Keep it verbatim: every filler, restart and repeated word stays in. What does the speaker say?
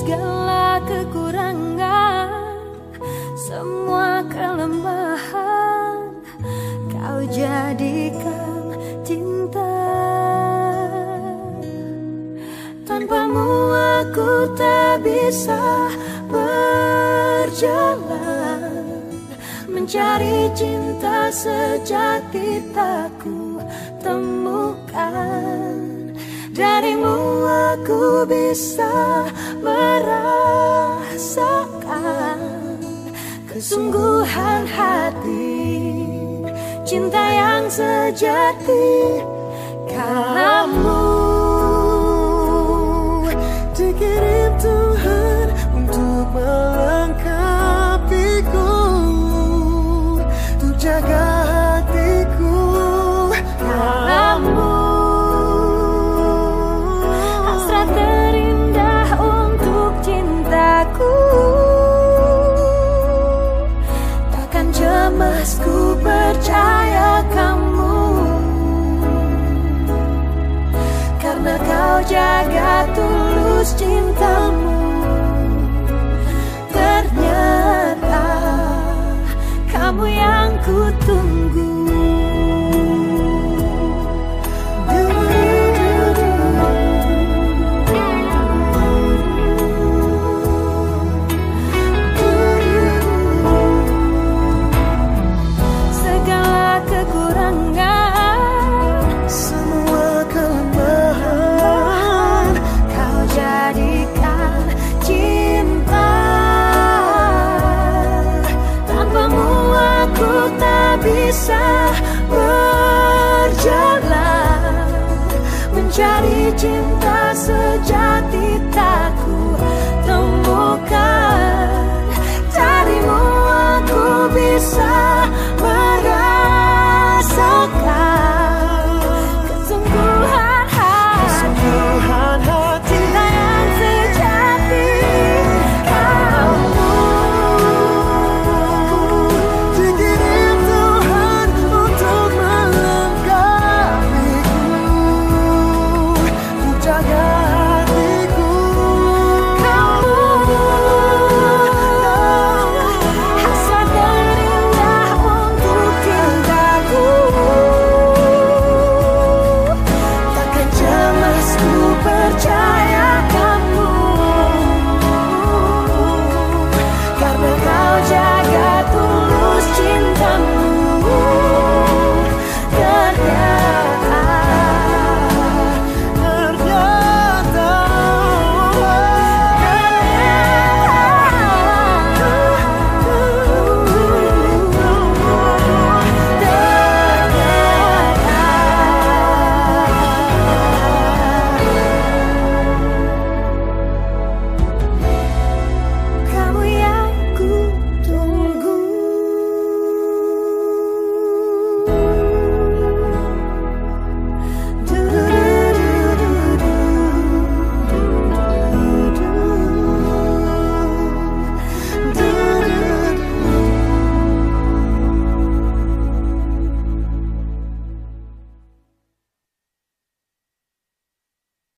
segala kekurangan, semua kelemahan, kau jadikan cinta. Tanpamu aku tak bisa berjalan, mencari cinta sejati tak ku temukan. Darimu aku bisa merasakan kesungguhan hati, cinta yang sejati. Kamu dikirim Tuhan untuk melengkapiku, untuk jaga hatiku. Kamu hasrat terindah untuk cintaku, takkan cemas ku percaya kamu, karena kau jaga tulus cintamu. Ternyata kamu yang ku tunggu. Segala kekurangan, semua kelemahan, kau jadikan cinta. Tanpamu aku tak bisa berjalan, mencari cinta sejati tak ku temukan. Darimu aku bisa